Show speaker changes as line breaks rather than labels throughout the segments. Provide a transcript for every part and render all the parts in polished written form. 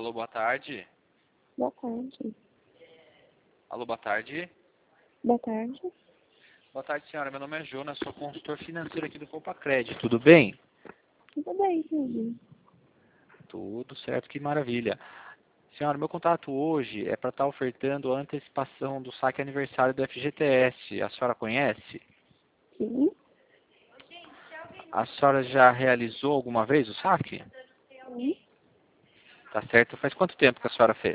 Alô, boa tarde.
Boa tarde.
Alô, boa tarde.
Boa tarde.
Boa tarde, senhora. Meu nome é Jonas, sou consultor financeiro aqui do Compacred. Tudo bem?
Tudo bem, filho?
Tudo certo, que maravilha. Senhora, meu contato hoje é para estar ofertando a antecipação do saque aniversário do FGTS. A senhora conhece?
Sim.
A senhora já realizou alguma vez o saque?
Sim.
Tá certo. Faz quanto tempo que a senhora fez?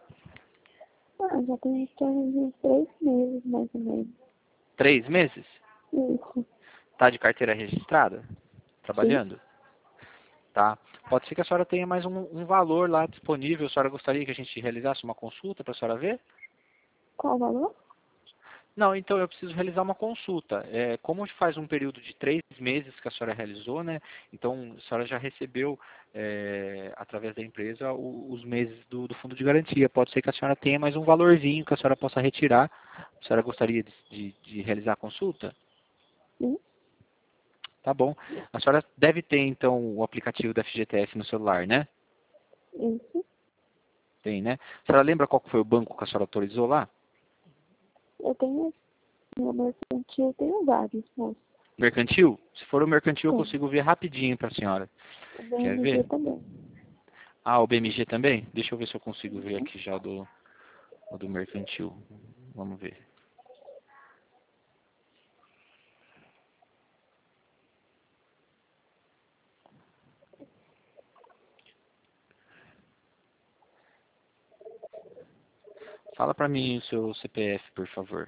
Já tem em torno de 3 meses, mais ou menos.
3 meses?
Isso.
Tá de carteira registrada?
Sim.
Trabalhando? Tá. Pode ser que a senhora tenha mais um valor lá disponível. A senhora gostaria que a gente realizasse uma consulta para a senhora ver?
Qual o valor?
Não, então eu preciso realizar uma consulta. Como faz um período de 3 meses que a senhora realizou, né? Então a senhora já recebeu, através da empresa, os meses do fundo de garantia. Pode ser que a senhora tenha mais um valorzinho que a senhora possa retirar. A senhora gostaria de realizar a consulta?
Sim.
Tá bom. A senhora deve ter, então, o aplicativo da FGTS no celular, né?
Isso.
Tem, né? A senhora lembra qual que foi o banco que a senhora autorizou lá?
Eu tenho, no mercantil, eu tenho vários, moço.
Mercantil? Se for o mercantil, eu
Tem.
consigo ver rapidinho para a senhora.
O
Quer
BMG
ver?
também.
Ah, o BMG também? Deixa eu ver se eu consigo ver
Uhum.
aqui já o do mercantil. Vamos ver. Fala para mim o seu CPF, por favor.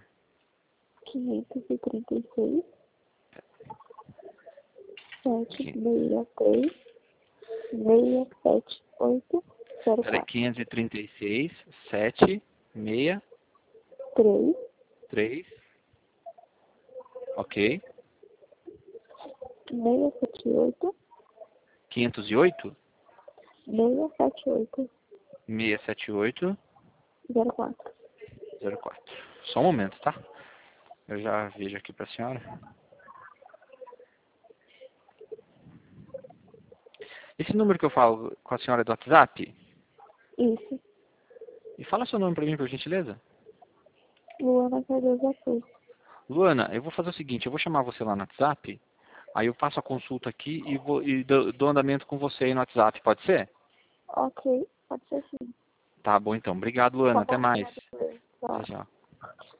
536,
Aqui.
763, 678,
Peraí,
04.
536, 7, 6,
3,
3, ok.
678,
508,
678,
678,
04.
04. Só um momento, tá? Eu já vejo aqui para a senhora. Esse número que eu falo com a senhora é do WhatsApp?
Isso.
E fala seu nome para mim, por gentileza.
Luana Cardoso Assis.
Luana, eu vou fazer o seguinte, eu vou chamar você lá no WhatsApp, aí eu faço a consulta aqui e dou andamento com você aí no WhatsApp, pode ser?
Ok, pode ser sim.
Tá bom então. Obrigado,
Tá
Luana. Até
bom,
mais.
obrigada. Tchau.
Tchau, tchau.